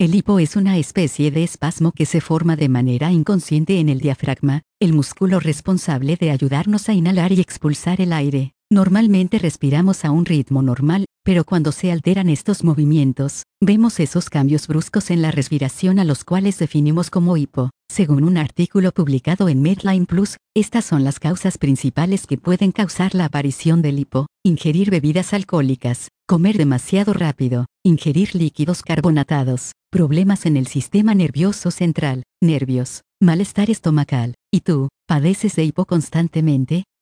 El hipo es una especie de espasmo que se forma de manera inconsciente en el diafragma, el músculo responsable de ayudarnos a inhalar y expulsar el aire. Normalmente respiramos a un ritmo normal, pero cuando se alteran estos movimientos, vemos esos cambios bruscos en la respiración a los cuales definimos como hipo. Según un artículo publicado en Medline Plus, estas son las causas principales que pueden causar la aparición del hipo: ingerir bebidas alcohólicas, comer demasiado rápido, ingerir líquidos carbonatados, problemas en el sistema nervioso central, nervios, malestar estomacal. ¿Y tú, padeces de hipo constantemente?